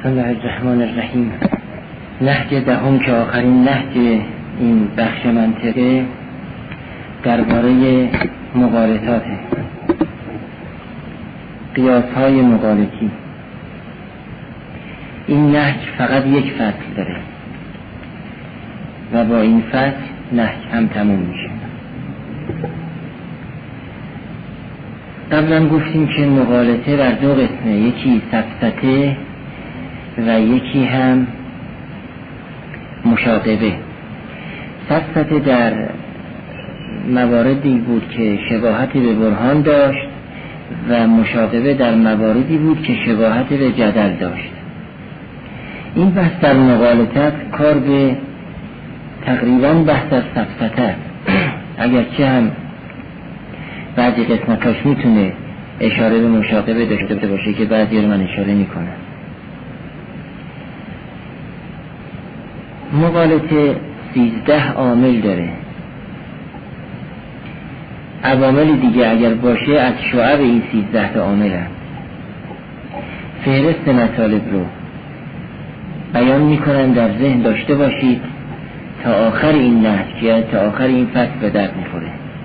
بسم الله الرحمن الرحیم. نهج دهم که آخرین نهج این بخش منطقه درباره مغالطات، قیاس‌های مغالطی. این نهج فقط یک فصل داره و با این فصل نهج هم تموم میشه. قبلا گفتیم که مغالطه بر دو قسمه، یکی سفسطه و یکی هم مشاغبه. سفسطه در مواردی بود که شباهت به برهان داشت و مشاغبه در مواردی بود که شباهت به جدل داشت. این بحث در مغالطه کار به تقریبا بحث از سفسطه، اگرچه هم بعضی قسمتاش میتونه اشاره به مشاغبه داشته باشه که بعضی رو من اشاره میکنم. مغالطه 13 عامل داره. عوامل دیگه اگر باشه از شعب این 13 عامل هم. فهرست مطالب رو بیان میکنن، در ذهن داشته باشید تا آخر این نهج، یعنی تا آخر این فصل به درد میخوره.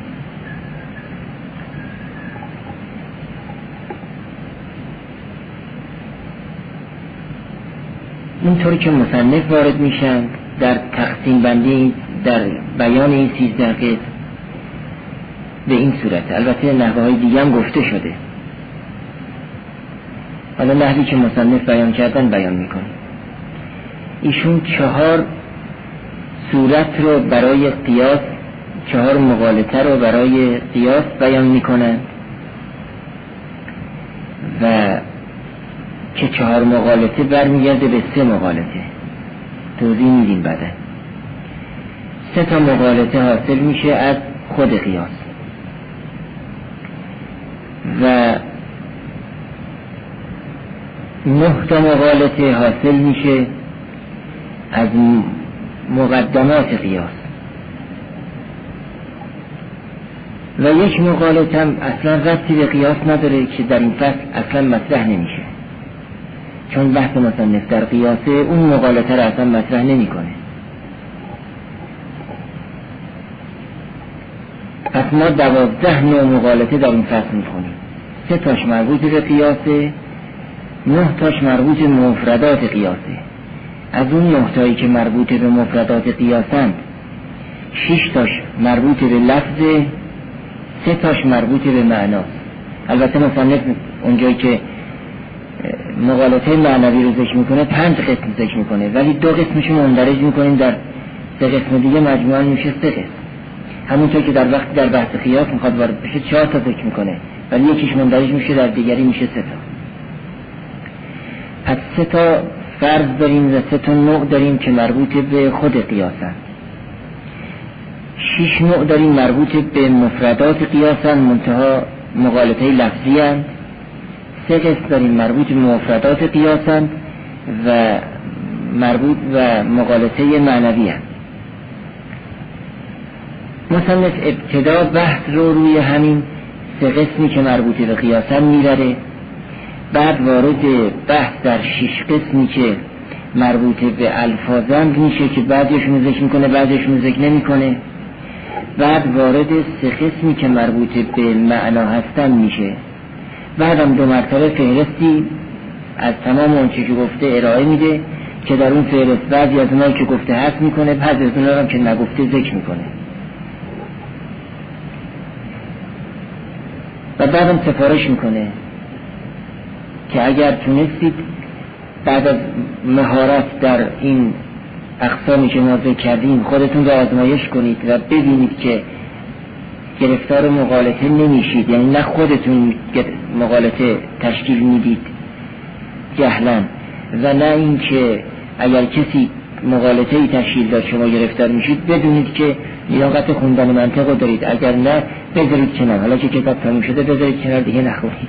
اینطوری که مصنف وارد میشن در تقسیم بندی، در بیان این 13 قسم به این صورت. البته نحوه های دیگه هم گفته شده، حالا نحوی که مصنف بیان کردن بیان میکنه. ایشون 4 صورت رو برای قیاس، 4 مغالطه رو برای قیاس بیان میکنن و که 4 مغالطه برمیگرده به 3 مغالطه. توضیح میدیم بعدا. 3 تا مغالطه حاصل میشه از خود قیاس و 9 تا مغالطه حاصل میشه از مقدمات قیاس و 1 مغالطه هم اصلا ربطی به قیاس نداره که در این فصل اصلا مطرح نمیشه، چون بحث مصنف در قیاسه اون مغالطه را اصلا مطرح نمی کنه. پس ما 12 نوع مغالطه در این فصل می کنیم. 3 تاش مربوط به قیاسه، 9 تاش مربوط به مفردات قیاسه. از اون 9 تایی که مربوط به مفردات قیاسند 6 تاش مربوط به لفظه، 3 تاش مربوط به معناست. البته مصنف اونجایی که مغالطه معنوی رو ذکر میکنه 5 قسم ذکر میکنه، ولی 2 قسمش مندرج میکنیم در 3 قسم دیگه، مجموعاً میشه 3 قسم. همونطور که در وقت در بحث قیاس میخواد وارد بشه 4 تا ذکر میکنه، ولی یکیش مندرج میشه در دیگری میشه 3 تا. پس 3 تا فرض داریم و 3 تا نوع داریم که مربوط به خود قیاسن. 6 نوع داریم مربوط به مفردات قیاسن، منتها مغالطه لفظی هستند. 3 قسم داریم مربوط به مفردات قیاسند و مربوط و مغالطه معنوی هستند. مصنف ابتدا بحث رو روی همین 3 قسمی که مربوط به قیاسند میبره، بعد وارد بحث در 6 قسمی که مربوط به الفاظند میشه که بعضیشون ذکر میکنه بعضیشون ذکر نمیکنه، بعد وارد 3 قسمی که مربوط به معنا هستن میشه. بعدم 2 مرتبه فهرستی از تمام اون چیزی که گفته ارائه میده که در اون فهرست بعضی از اونایی که گفته حذف میکنه، بعضی از اونها هم که نگفته ذکر میکنه و بعدم سفارش میکنه که اگر تونستید بعد از مهارت در این اقسامی که ما ذکر کردیم خودتون رو آزمایش کنید و ببینید که گرفتار مغالطه نمیشید، یعنی نه خودتون مغالطه تشکیل میدید جهلا و نه این که اگر کسی مغالطه ای تشکیل داد شما گرفتار میشید، بدونید که لیاقت خوندن منطق رو دارید، اگر نه بذارید کنار، حالا که کتاب تموم شده بذارید کنار دیگه نخونید.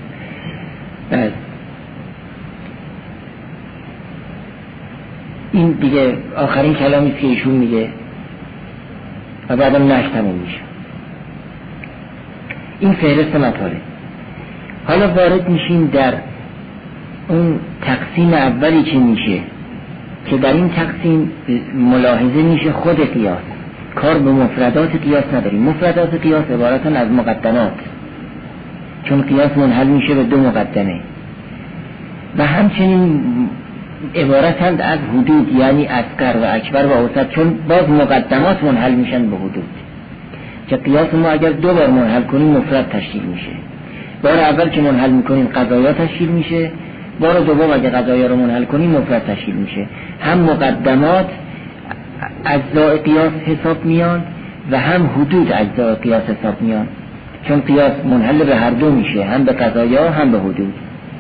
این دیگه آخرین کلامی که ایشون میگه و بعدم نهج تموم میشه. این فهرست مطالب. حالا وارد میشیم در اون تقسیم اولی که میشه که در این تقسیم ملاحظه میشه خود قیاس، کار به مفردات قیاس نداریم. مفردات قیاس عبارتن از مقدمات، چون قیاس منحل میشه به دو مقدمه، و همچنین عبارتند از حدود، یعنی اصغر و اکبر و اوسط، چون باز مقدمات منحل میشن به حدود. که قیاس ما اگر دو بار منحل کنیم مفرد تشکیل میشه. بار اول که منحل میکنیم قضایا تشکیل میشه، بار دوم اگه قضایا رو منحل کنیم مفرد تشکیل میشه. هم مقدمات اجزای قیاس حساب میان و هم حدود اجزای قیاس حساب میان، چون قیاس منحل به هر دو میشه، هم به قضایا هم به حدود.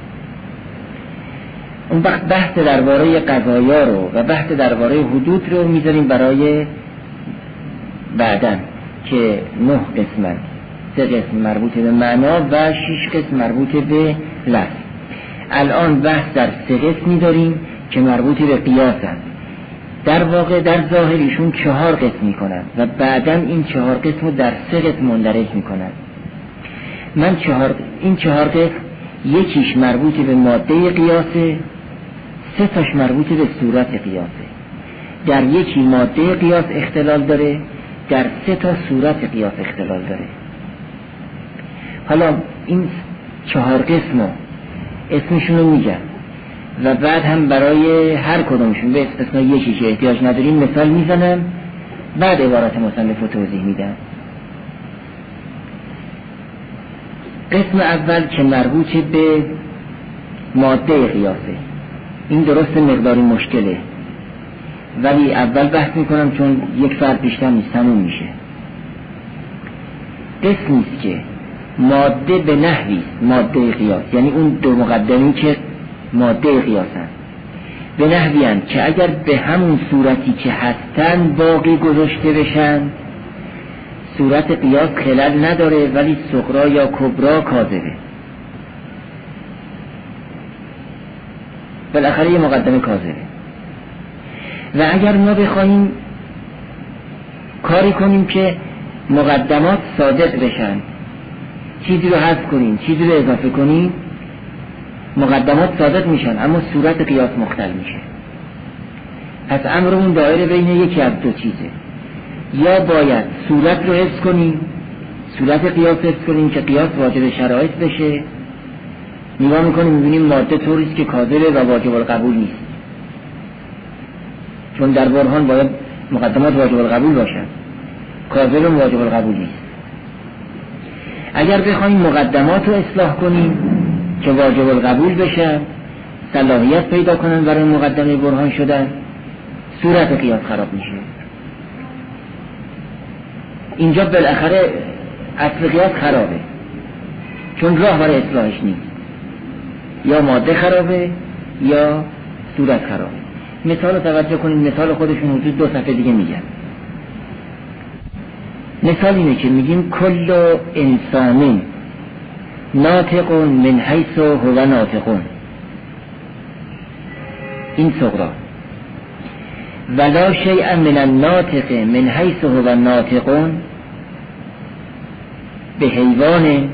اون وقت بحث درباره قضایا رو و بحث درباره حدود رو میذاریم برای بعدن که 9 قسمن، 3 قسم مربوط به معنا و 6 قسم مربوط به لفظ. الان بحث در 3 قسمی داریم که مربوط به قیاسن. در واقع در ظاهرشون 4 قسم میکنن و بعداً این 4 قسم رو در 3 قسم مندرج میکنن. این 4 قسم یکیش مربوط به ماده قیاسه، 3 تاش مربوط به صورت قیاسه. در یکی ماده قیاس اختلال داره، در 3 تا صورت قیاس اختلال داره. حالا این 4 قسم رو اسمشون رو میگم و بعد هم برای هر کدومشون به استثنای یکی که احتیاج نداریم مثال میزنم، بعد عبارت مصنف رو توضیح میدم. قسم اول که مربوط به ماده قیاسه، این درست مقداری مشکله ولی اول بحث میکنم چون یک فرد بیشتر نیست، تموم میشه. قسمیست که ماده به نحویست، ماده قیاس، یعنی اون دو مقدمی که ماده قیاسن به نحویان که اگر به همون صورتی که هستن باقی گذاشته بشن صورت قیاس خلل نداره ولی صغرا یا کبرا کاذبه. بالاخره یه مقدمه کاذبه. و اگر ما بخوایم کاری کنیم که مقدمات صادق بشن، چیزی رو حذف کنیم چیزی رو اضافه کنیم، مقدمات صادق میشن اما صورت قیاس مختل میشه. پس امرمون دایره بین یکی از دو چیزه، یا باید صورت رو حفظ کنیم، صورت قیاس حفظ کنیم که قیاس واجب شرایط بشه. نگاه میکنیم میبینیم ماده طوریست که کاذبه و واجب القبول نیست، چون در برهان باید مقدمات واجب القبول باشن، کاذب واجب القبول نیست. اگر بخوایم مقدمات رو اصلاح کنیم که واجب القبول بشن، صلاحیت پیدا کنن برای مقدمه برهان شدن، صورت قیاس خراب میشه. اینجا بالاخره اصل قیاس خرابه چون راه برای اصلاحش نیست، یا ماده خرابه یا صورت خرابه. مثال رو توجه کنید، مثال خودشون حدود 2 صفحه دیگه میگن. مثال اینه که میگیم کل انسان ناطق من حیث هو ناطق، این صغرا، ولا شیء من الناطق من حیث هو ناطق به حیوان،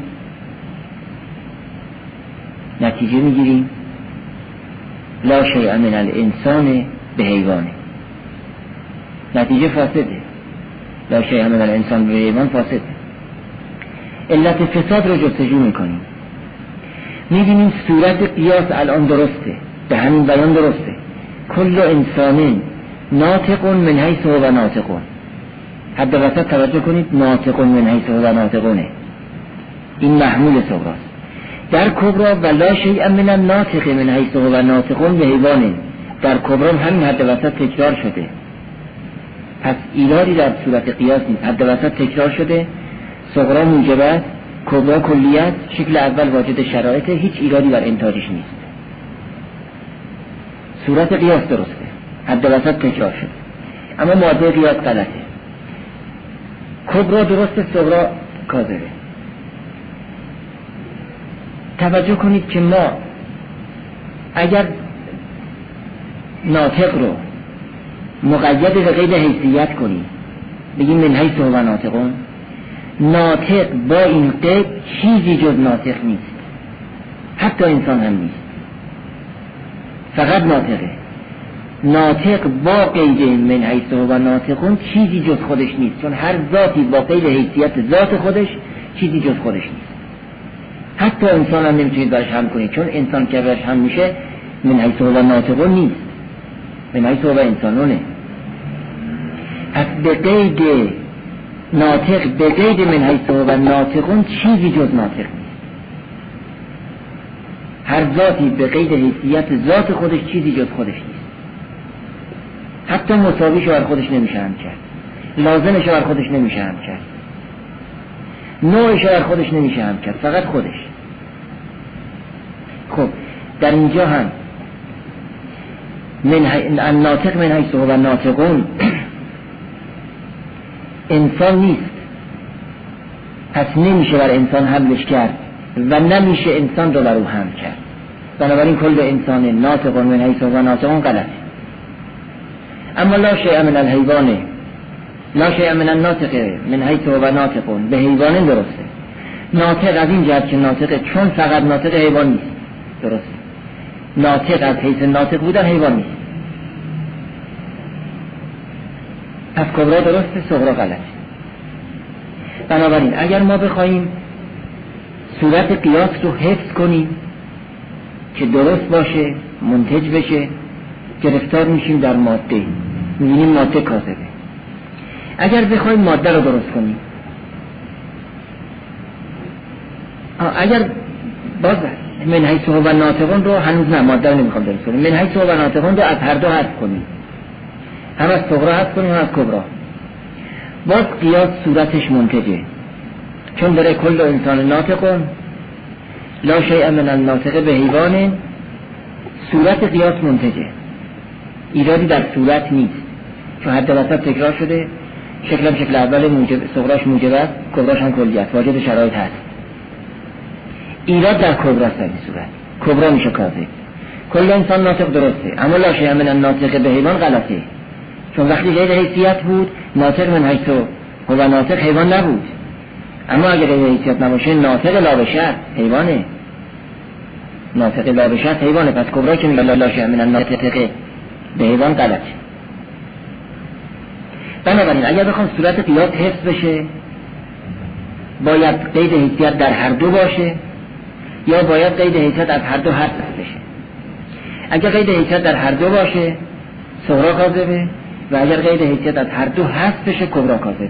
نتیجه میگیریم لا شیء من الانسان به حیوان، نتیجه فاسده. لا شیء من الانسان به حیوان فاسده. علت فساد رو جستجو میکنیم، میبینیم صورت قیاس الان درسته، به همین بیان درسته. کل انسان ناطق من حیث هو ناطق، حد وسط توجه کنید، ناطق من حیث هو ناطقونه، این محمول صغراست. در کبرا ولا شیء من الناطق من حیث هو ناطق به حیوان، در کبرا همین حد وسط تکرار شده. پس ایرادی در صورت قیاس نیست، حد وسط تکرار شده، صغرا موجب است، کبرا کلیت، شکل اول واجد شرایط، هیچ ایرادی بر انتاجش نیست. صورت قیاس درسته، حد وسط تکرار شده، اما ماده قیاس غلطه. کبرا درسته، صغرا کاذبه. توجه کنید که ما اگر ناطق رو مقید به قید حیثیت کنیم، بگیم من حیث هو ناطقون، ناطق با این قید چیزی جز ناطق نیست، حتی انسان هم نیست. فقط ناطقه. ناطق با قید من حیث و ناطقون چیزی جز خودش نیست، چون هر ذاتی با قید حیثیت ذات خودش چیزی جز خودش نیست. حتی انسان هم نمیتونید برش هم کنید، چون انسان که برش هم میشه من حیث و ناطقون نیست، من حیث و انسانونه. پس به قید ناطق، به قید من حیث و ناطقون چیزی جز ناطق نیست. هر ذاتی به قید حیثیت ذات خودش چیزی جز خودش نیست. حتی مساویش بر خودش نمیشه هم کرد، لازمش بر خودش نمیشه هم کرد، نوعش بر خودش نمیشه هم کرد، فقط خودش. خب در اینجا هم الناطق من حیث و ناطقون انسان نیست، پس نمیشه بر انسان حملش کرد و نمیشه انسان رو بر او حمل کرد. بنابراین کل انسان ناطق من حیث و ناطقون غلط. اما لا شیء من الحیوان، لا شیء من الناطق من حیث و ناطقون، به حیوان درسته. ناطق از این جهت که ناطقه، چون فقط ناطق حیوان نیست، درسته. ناطق از حیث ناطق بودن حیوان نیست. پس کبرا درسته، صغرا غلط. بنابراین اگر ما بخوایم صورت قیاس رو حفظ کنیم که درست باشه، منتج بشه، گرفتار میشیم در ماده، میبینیم ماده کاذبه. اگر بخوایم ماده رو درست کنیم، اگر باز من حیث و ناطقون رو هنوز نه، ماده رو نمیخوام درست کنیم، من حیث و ناطقون رو از هر دو حذف کنیم، هم از صغرا حذف کنیم هم از کبرا. باز قیاس صورتش منتجه، چون داره کل انسان ناطقون لا شیء من الناطق به حیوان، صورت قیاس منتجه، ایرادی در صورت نیست، چون حد وسط تکرار شده، شکلم شکل اول موجب، صغراش موجب است، کبراش هم کلیت، واجد شرایط هست. ایراد در کبراست. در این صورت کبرا میشه کاذب. کل انسان ناطق درسته، اما لا شیء من الناطق به حیوان غلطه، چون وقتی غیر حیثیت بود ناطق من حیث و ناطق حیوان نبود. اما اگر غیر حیثیت نباشه ناطق لا بشر حیوانه، ناطق لا بشر حیوانه. پس کبرا که میگه لا شیء من الناطق به حیوان غلطه. بنابراین اگر بخوام صورت قیاس حفظ بشه، باید قید حیثیت در هر دو باشه، یا باید قید حیثیت از هر دو حذف بشه. اگر قید حیثیت در هر دو باشه صغرا کاذبه، و اگر قید حیثیت از هر دو حذف بشه کبرا کاذبه.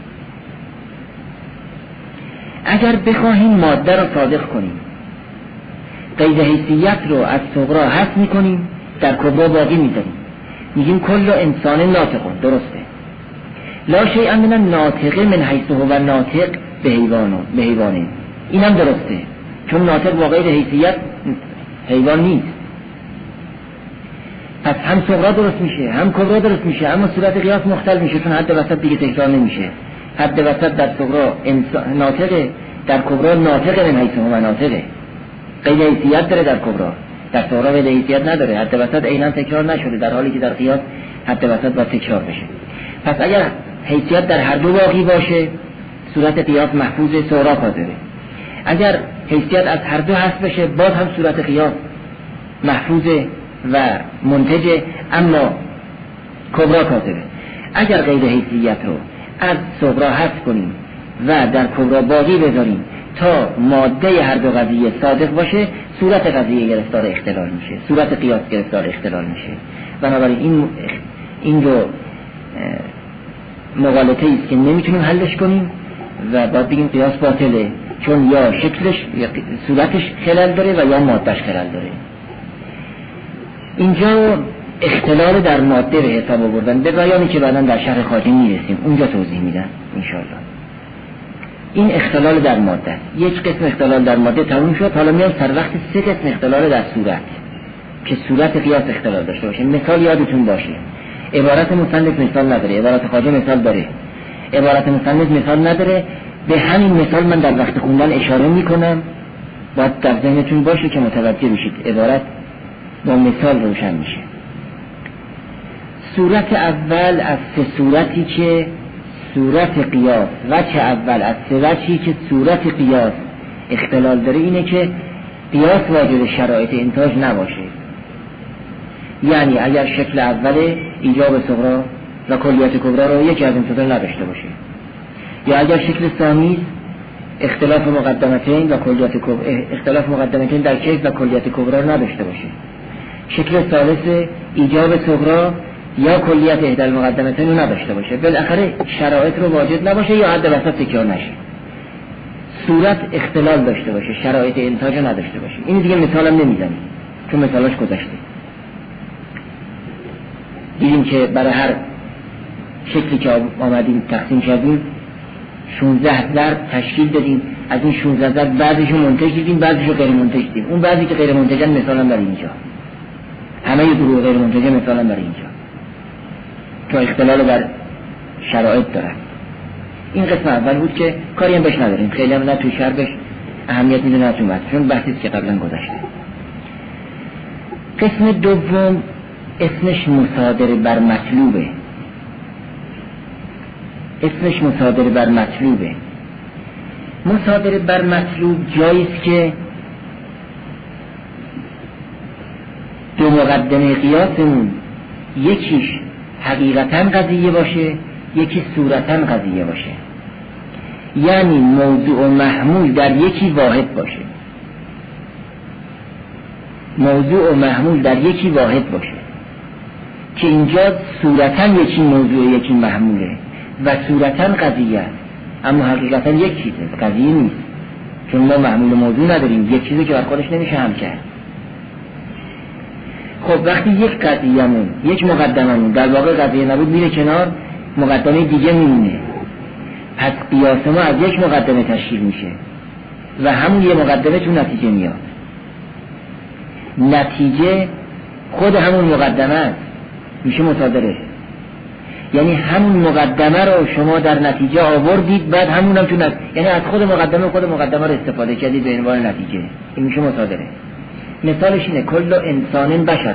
اگر بخواهیم ماده را صادق کنیم، قید حیثیت رو از صغرا حذف میکنیم، در کبرا باقی میذاریم، میگیم کل انسان ناطقون، درسته. لا شیء من الناطق من حیث هو ناطق به حیوانه، اینم درسته، چون ناطق با غیر حیثیت حیوان نیست. پس هم صغرا درست میشه هم کبرا درست میشه، اما صورت قیاس مختلف میشه، چون حد وسط دیگه تکرار نمیشه. حد وسط در صغرا ناطقه، در کبرا ناطق من حیث هو ناطقه، قید حیثیت داره در کبرا، در صغرا قید حیثیت نداره. حد وسط عیناً تکرار نشده، در حالی که در قیاس حد وسط باید تکرار بشه. پس اگر حیثیت در هر دو باقی باشه صورت قیاس محفوظ، صغرا کاذبه. اگر حیثیت از هر دو حذف بشه باز هم صورت قیاس محفوظه و منتجه، اما کبرا کاذبه. اگر قید حیثیت رو از صغرا حذف کنیم و در کبرا باقی بذاریم تا ماده هر دو قضیه صادق باشه، صورت قضیه گرفتار اختلال میشه، صورت قیاس گرفتار اختلال میشه. بنابراین این رو مغالطه است که نمیتونیم حلش کنیم و باید بگیم قیاس باطله، چون یا شکلش یا صورتش خلل داره و یا مادهش خلل داره. اینجا اختلال در ماده به حساب آوردن، به بیانی که بعداً در شرح خواجه میرسیم اونجا توضیح میدن انشاءالله. این اختلال در ماده، یک قسم اختلال در ماده تموم شد. حالا میام سر وقت سه قسم اختلال در صورت که صورت قیاس اختلال داشته باشه. مثال یادتون باشه، عبارت مصنف مثال نداره، عبارت خواجه مثال داره. عبارت مصنف مثال نداره، به همین مثال من در وقت خوندن اشاره میکنم، باید در ذهنتون باشه که متوجه بشید عبارت با مثال روشن میشه. صورت اول از سه صورتی که صورت قیاس، وجه اول از سه وجهی که صورت قیاس اختلال داره اینه که قیاس واجد شرایط انتاج نباشه. یعنی اگر شکل اول ایجاب صغرا و کلیت کبرا رو یکی از این سطور نداشته باشه، یا اگر شکل ثانی اختلاف مقدمتین و کلیت کبرا، اختلاف مقدمتین در کیف و کلیت کبرا رو نداشته باشه، شکل ثالث ایجاب صغرا یا کلیت احدى المقدمتین رو نداشته باشه، بالاخره شرایط رو واجد نباشه یا حد وسط تکرار نشه، صورت اختلال داشته باشه، شرایط انتاج نداشته باشه. این دیگه مثالم نمیزنیم چون مثالاش گذشته. دیدیم که برای هر شکلی که آمدیم تقسیم کردیم 16 ضرب تشکیل دادیم، از این 16 ضرب بعضیشو منتج دیدیم بعضیشو غیر منتج دیدیم. اون بعضی که غیر منتجن مثلا برای اینجا، همه دروغ غیر منتجه مثلا برای اینجا که اختلال بر شرایط دارن. این قسم اول بود که کاری هم بهش نداریم، خیلی هم نه توی شربش اهمیت میده نه تو متن، چون بحثیست که قبلا گذشته. قسم دوم اسمش مصادره بر مطلوبه. اسمش مصادره بر مطلوبه. مصادره بر مطلوب جاییست که دو مقدمه قیاسمون یکیش حقیقتاً قضیه باشه یکی صورتاً قضیه باشه، یعنی موضوع و محمول در یکی واحد باشه. موضوع و محمول در یکی واحد باشه که اینجا صورتاً یکی موضوع یکی محموله و صورتاً قضیه است، اما حقیقتاً یک چیزه، قضیه نیست، چون ما محمول موضوع نداریم، یک چیزی که بر خودش نمیشه حل کرد. خب وقتی یک قضیه‌مون یک مقدممون در واقع قضیه نبود میره کنار، مقدمه دیگه میمونه، پس قیاس ما از یک مقدمه تشکیل میشه و همون یه مقدمه تو نتیجه میاد. نتیجه خود همون مقدمه است، میشه مصادره. یعنی همون مقدمه رو شما در نتیجه آوردید، بعد همونم تو یعنی از خود مقدمه رو استفاده کردید به عنوان نتیجه. این میشه مصادره. مثالش اینه کل انسان بشر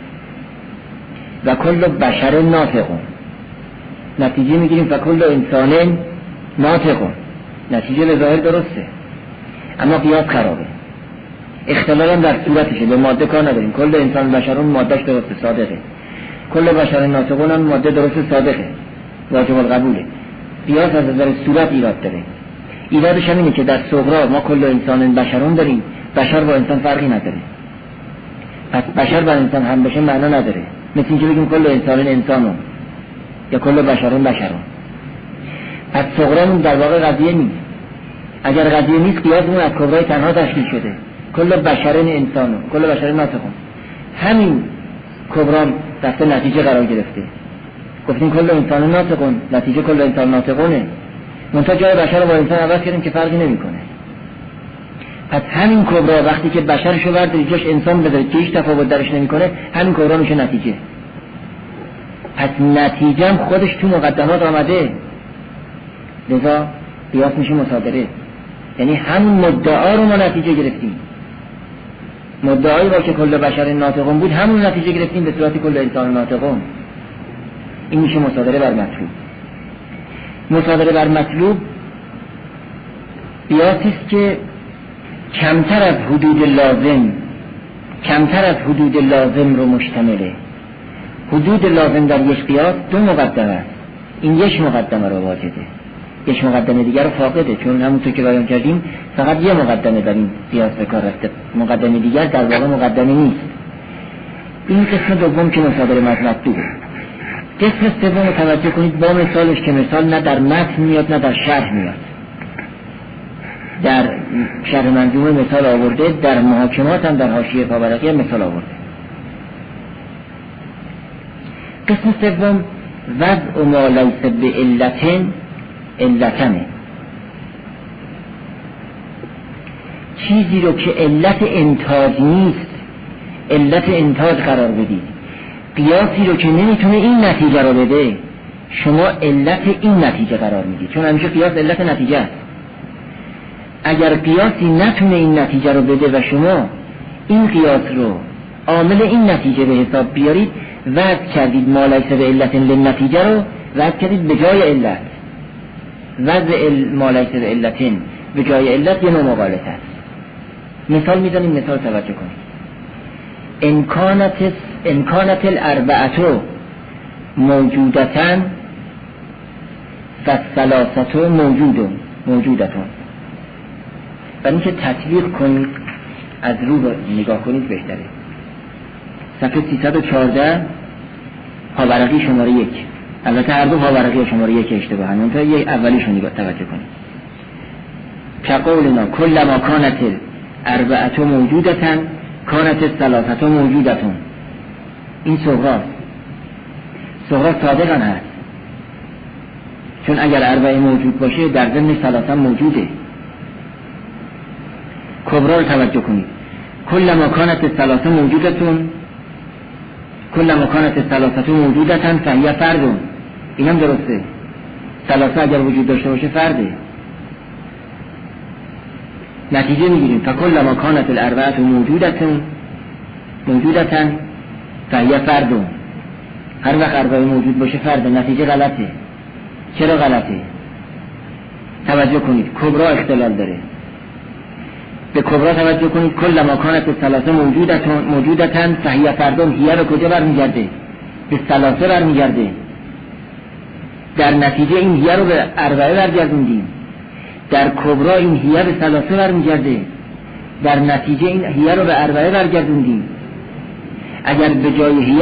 و کل بشر ناطق. نتیجه میگیریم فکل انسان ناطق، نتیجه به ظاهر درسته اما قیاس خرابه. اختلال هم در صورتشه، به ماده کار نداریم. کل انسان بشرون مادهش درسته صادقه، کل بشر ناطقون هم ماده درسته صادقه واجب القبوله. قیاس از نظر صورت ایراد داره. ایرادش هم اینه که در صغرا ما کل انسان بشرون داریم، بشر با انسان فرقی نداره، پس بشر با انسان هم بشه معنا نداره. مثل اینکه بگیم کل انسان انسانون یا کل بشرون بشرون، پس صغرامون در واقع قضیه نیست. اگر قضیه نیست قیاسمون از کبرای تنها تشکیل شده، کل بشرین انسانون کل بشرین ناطقون. همین کبرام دسته نتیجه قرار گرفته، گفتیم کل انسان ناطقون، نتیجه کل انسان ناطقونه، منتها جای بشر با انسان عوض کردیم که فرقی نمیکنه. پس همین کبرا وقتی که بشرشو بردارید جاش انسان بذارید که هیچ تفاوت درش نمیکنه، همین کبرا میشه نتیجه. پس نتیجه هم خودش تو مقدمات آمده، لذا قیاس میشه مصادره. یعنی همون مدعا رو ما نتیجه گرفتیم، مدعایی با که کل بشر ناطقون بود همون نتیجه گرفتیم به صورت کل انسان ناطقون. این میشه مصادره بر مطلوب. مصادره بر مطلوب قیاسیست که کمتر از حدود لازم رو مشتمله. حدود لازم در یک قیاس دو مقدمه است، این یک مقدمه رو واجده، یک مقدمه دیگر رو فاقده، چون همونطور که بیان کردیم فقط یه مقدمه در این قیاس به کار رفته، مقدمه دیگر در واقع مقدمه نیست. این قسم دوم که مصادره مطلوبه. قسم سوم رو توجه کنید با مثالش که مثال نه در متن میاد نه در شرح میاد. در شرح منظومه مثال آورده، در محاکمات هم در حاشیه پاورقی مثال آورده. قسم سوم وضع ما لیس علتنه، چیزی رو که علت انتاج نیست علت انتاج قرار بدید. قیاسی رو که نمیتونه این نتیجه رو بده شما علت این نتیجه قرار میدید، چون همیشه قیاس علت نتیجه است. اگر قیاسی نتونه این نتیجه رو بده و شما این قیاس رو عامل این نتیجه به حساب بیارید، وضع کردید ما لیس بعلت للنتیجه رو وضع کردید به جای علت. وضع ما لیس بعلت به جای علت یه نوع مغالطه است. مثال میزنیم، مثال توجه کنید. امکانت الاربعه موجودتن فالثلاثه موجودتون. برای اینکه تطبیق کنید از رو نگاه کنید بهتره. صفحه 314 پاورقی شماره 1. البته هر دو پاورقی شماره 1 اشتباهن، منتها یک اولیشون نگاه توجه کنید. كقولنا كلما كانت الاربعه موجودتن كانت الثلاثه موجودتون. این صغرا صادقا هست، چون اگر اربعه موجود باشه در ضمن ثلاثه موجوده. کبرا رو توجه کنید. كلما كانت الثلاثه موجودتون كلما كانت الثلاثه موجودتن فهي فرد. اینم درسته، ثلاثه اگر وجود داشته باشه فرده. نتیجه میگیریم فكلما كانت الاربعه موجودتن فهي فرد. هر وقت اربعه موجود باشه فرده. نتیجه غلطه. چرا غلطه؟ توجه کنید، کبرا اختلال داره. به کبرا توجه کنید. كلما كانت الثلاثه موجودتن فهي فرد. هیه به کجا برمیگرده؟ به ثلاثه برمیگرده. در نتیجه این هیه رو به اربعه برگردوندیم. در کبرا این هیه به ثلاثه برمیگرده. در نتیجه این هیه رو به اربعه برگردوندیم. اگر به جای هیه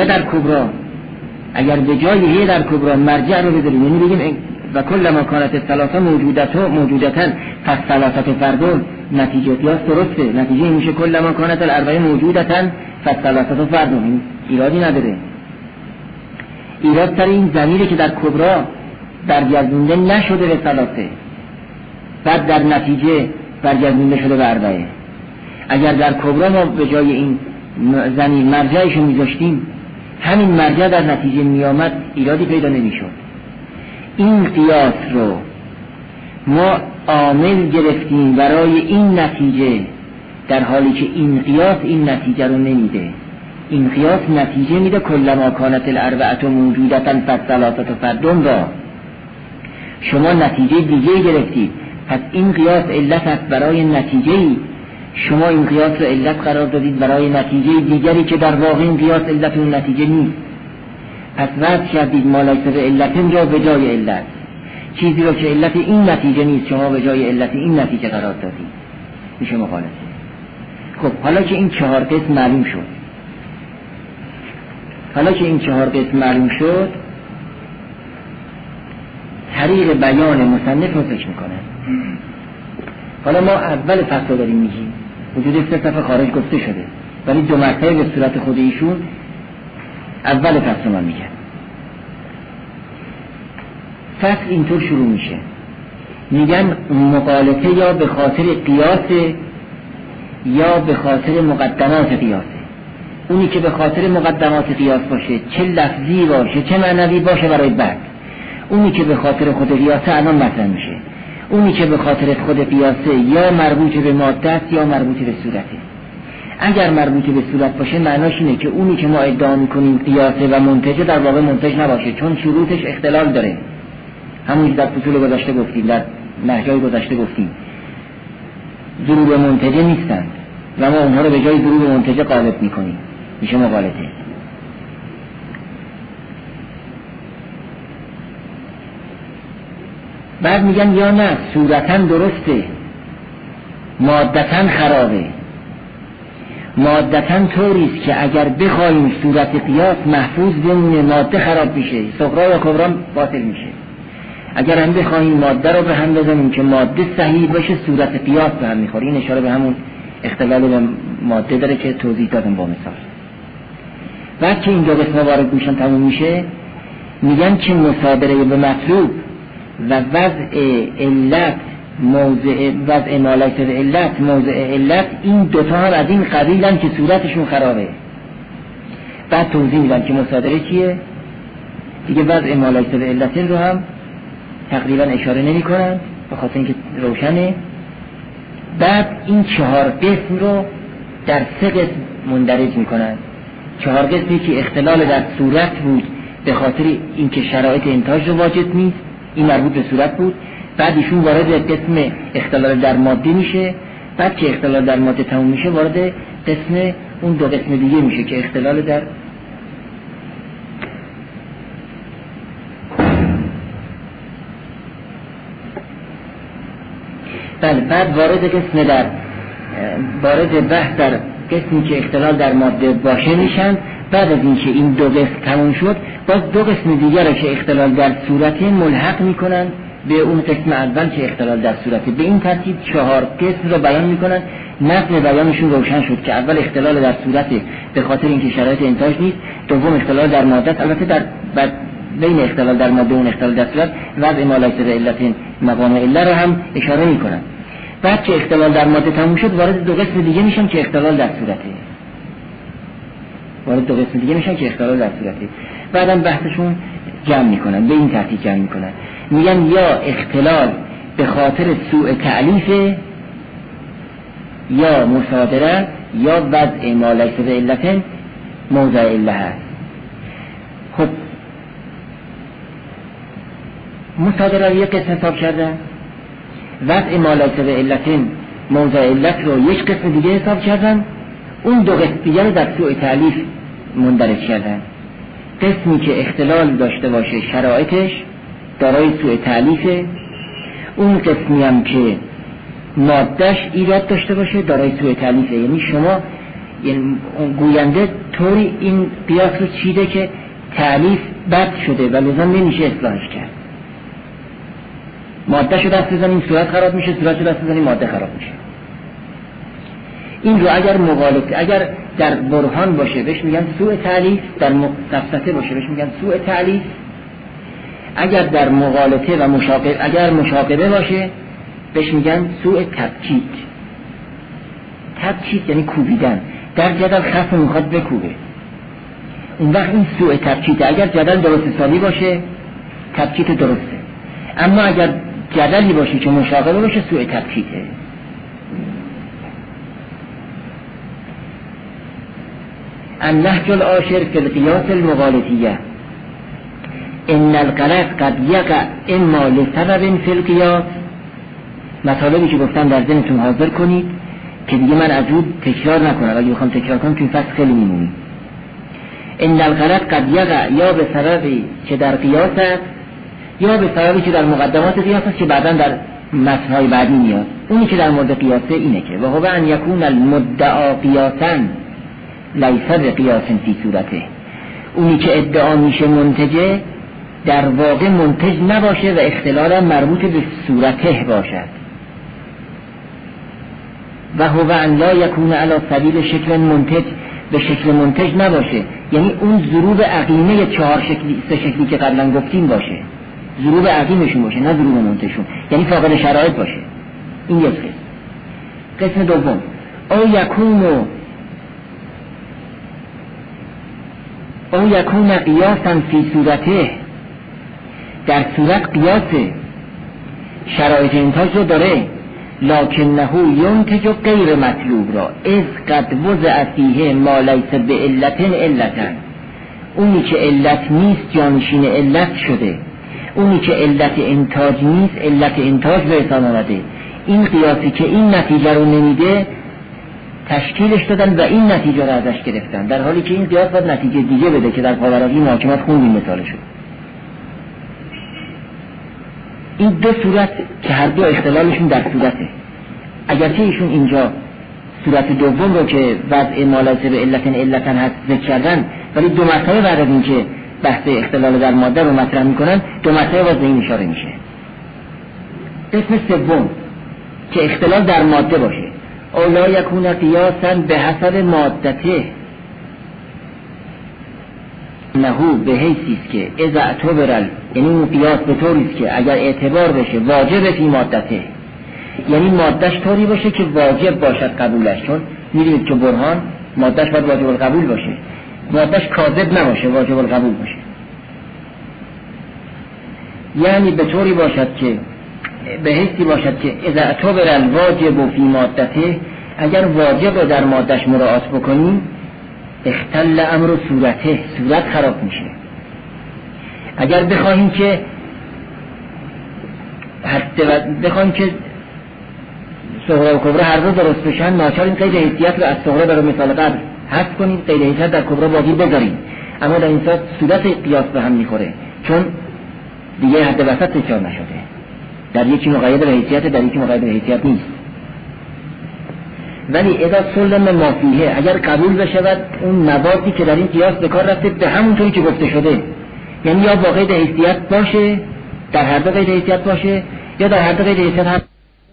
در کبرا مرجع رو بذاریم، یعنی بگیم و كلما كانت الثلاثه موجودتن فالثلاثه فرد، نتیجه قیاس درسته. نتیجه این میشه كلما كانت الاربعه موجودتن فالثلاثه فرد. این ایرادی نداره. ایراد سر این ضمیری که در کبرا برگردونده نشده به ثلاثه، بعد در نتیجه برگردونده شده به اربعه. اگر در کبرا ما به جای این ضمیر مرجعشو میذاشتیم، همین مرجع در نتیجه میامد، ایرادی پیدا نمیشد. این قیاس رو ما عامل گرفتیم برای این نتیجه، در حالی که این قیاس این نتیجه رو نمیده. این قیاس نتیجه میده كلما كانت الاربعه موجودتن فالثلاثه فرد را شما نتیجه دیگه گرفتید. پس این قیاس علت است برای نتیجه‌ای، شما این قیاس رو علت قرار دادید برای نتیجه دیگری که در واقع این قیاس علت اون نتیجه نیست. پس وضع کردید ما لیس به علتین را به جای علت، چیزی رو که علت این نتیجه نیست شما به جای علت این نتیجه قرار دادید، میشه مخالفه. خب حالا که این 4 قسم معلوم شد، طریق بیان مصنف رو فکر میکنه. حالا ما اول فصل داریم میگیم، وجود 3 صفحه خارج گفته شده، ولی 2 مرتبه به صورت خود ایشون اول فصل ما میگه. فصل اینطور شروع میشه، میگن مغالطه یا به خاطر قیاس یا به خاطر مقدمات قیاسه. اونی که به خاطر مقدمات قیاس باشه، چه لفظی باشه چه معنوی باشه برای بعد. اونی که به خاطر خود قیاسه الان مطرح میشه. اونی که به خاطر خود قیاسه یا مربوط به ماده است یا مربوط به صورته. اگر مربوط به صورت باشه معناش اینه که اونی که ما ادعا میکنیم قیاسه و منتجه در واقع منتج نباشه، چون شروطش اختلال داره. همونی که در فصول گذشته گفتیم، در نهجای گذشته گفتیم، ضروب منتجه نیستند و ما اونها رو به جای ضروب منتجه غالب میکنیم، میشه مغالطه. بعد میگن یا نه صورتاً درسته، مادتاً خرابه. مادتاً طوریست که اگر بخوایم صورت قیاس محفوظ بمونه ماده خراب میشه، صغرا یا کبرا باطل میشه. اگر هم بخوایم ماده رو به هم بزنیم که ماده صحیح باشه، صورت قیاس به هم میخوره. این اشاره به همون اختلال به ماده داره که توضیح دادم با مثال. بعد که اینجا قسمه وارد گوشن تموم میشه، میگن که مصادره به مطلوب و وضع علت وضع مالک علت موضع علت، این دوتا هم از این قبیلن که صورتشون خرابه. بعد توضیح میدن که مصادره چیه دیگه. وضع مالک علت رو هم تقریبا اشاره نمی کنن به خاطر اینکه روشنه. بعد این 4 قسم رو در 3 قسم مندرج میکنن. 4 قسمی که اختلال در صورت بود به خاطر اینکه شرایط انتاج رو واجد نیست، این مربوط به صورت بود. بعد ایشون وارد قسم اختلال در ماده میشه. بعد که اختلال در ماده تموم میشه وارد قسم اون دو قسم دیگه میشه که اختلال در بله. بعد وارد بحث در قسمی که اختلال در ماده باشه میشن. بعد از اینکه این دو قسم تموم شد باز دو قسم دیگر رو که اختلال در صورته ملحق میکنن به اون قسم اول که اختلال در صورته. به این ترتیب 4 قسم رو بیان میکنن. نظم بیانشون روشن شد که اول اختلال در صورته به خاطر اینکه شرایط انتاج نیست، دوم اختلال در ماده، البته در بین اختلال در ماده و اختلال در صورت وضع ما لیس بعلت مقام عله رو هم اشاره میکنن. بعد که اختلال در ماده تموم شد وارد دو قسم دیگه میشن که اختلال در صورته. بعدم بحثشون جمع میکنن، به این ترتیب جمع میکنن، میگن یا اختلال به خاطر سوء تألیف، یا مصادره، یا وضع ما لیس بعلت موضع عله هست. خب مصادره یک قسم حساب کردن، وضع ما لیس بعلت موضع علت رو یک قسم دیگه حساب کردن، اون دو قسم دیگه رو در سوء تألیف مندرج کردن. قسمی که اختلال داشته باشه شرایطش دارای سوء تألیفه، اون قسمی هم که مادهش ایراد داشته باشه دارای سوء تألیفه. یعنی شما گوینده طوری این قیاس رو چیده که تألیف بد شده و لزوم نمیشه اصلاحش کرد. ماده شو دست بزنیم صورت خراب میشه، صورت شو دست بزنیم ماده خراب میشه. این رو اگر مغالطه، اگر در برهان باشه بهش میگن سوء تألیف، در مقصته باشه بهش میگن سوء تألیف، اگر در مغالطه و مشاقبه باشه بهش میگن سوء تبکید. تبکید یعنی کوبیدن. در جدل خصم میخواد بکوبه، اون وقت این سوء تبکیده. اگر جدل درست حسابی باشه تبکید درسته، اما اگر جدلی باشه که مشاقبه باشه سوء تبکیده. النهج العاشر فی القیاس المغالطیه ان الغلط قد یقع اما لسبب فی القیاس. مطالبی که گفتم در ذهنتون حاضر کنید که دیگه من از اون تکرار نکنم، اگه بخوام تکرار کنم توی فصل خیلی میمونیم. ان الغلط قد یقع یا به سببی که در قیاس است یا به سببی که در مقدمات قیاس است که بعدا در متن‌های بعدی میاد. اونی که در مورد قیاسه اینه که و هو ان یکون المدعا قیاسا لیس بقیاس فی صورته. اونی که ادعا میشه منتجه در واقع منتج نباشه و اختلال مربوط به صورته باشد. و هو ان لا یکون علی سبیل شکل منتج، به شکل منتج نباشه، یعنی اون ضروب عقیمه 3 شکلی که قبلا گفتیم باشه، ضروب عقیمشون باشه نه ضروب منتجشون، یعنی فاقد شرایط باشه. این یک قسم دوم او یکون قیاسا فی صورته، در صورت قیاسه شرایط انتاج رو داره، لکنه ینتج غیر مطلوب را از قد وضع فیه ما لیس بعلت علتا. اونی که علت نیست جانشین علت شده، اونی که علت انتاج نیست علت انتاج به حساب آمده. این قیاسی که این نتیجه رو نمیده تشکیلش دادن و این نتیجه رو ازش گرفتن، در حالی که این قیاس باید نتیجه دیگه بده که در پاوراقی محاکمات خوندیم مثالشو. این دو صورت که هر دو اختلالشون در صورته، اگرچه ایشون اینجا صورت دوم رو که وضع ما لیس بعلت هست ذکر کردن، ولی دو مرتبه بعد از این که بحث اختلال در ماده رو مطرح میکنن دو مرتبه باز این اشاره میشه. قسم سوم که اختلال در ماده باشه، او لا یکون قیاسا به حسب مادته، نهو به حیثی است که اذا اعتبر، یعنی اون قیاس به طوری است که اگر اعتبار بشه واجب فی مادته، یعنی مادهش طوری باشه که واجب باشد قبولش. چون می‌دونید که برهان مادهش باید واجب القبول باشه، مادهش کاذب نباشه واجب القبول باشه. یعنی به طوری باشد که به حیثی باشد که اذا اعتبر الواجب فی مادته، اگر واجب رو در مادهش مراعات بکنیم اختل امر صورته، صورت خراب میشه. اگر بخواهیم که صغرا و کبرا هر دو درست بشن، ناچار این قید حیثیت رو از صغرا برای مثال قبل حذف کنیم، غیر حیثیت در کبرا باقی بذاریم. اما در این صورت قیاس به هم میخوره، چون دیگه حد وسط تکرار نشده. در یکی مقید به حیثیت، در یکی مقید به حیثیت نیست. ولی اذا سلم ما فیه، اگر قبول بشود اون موادی که در این قیاس به کار رفته به همونطوری که گفته شده، یعنی یا با قید حیثیت باشه، در هر دو قید حیثیت باشه، یا در هر دو قید حیثیت هم.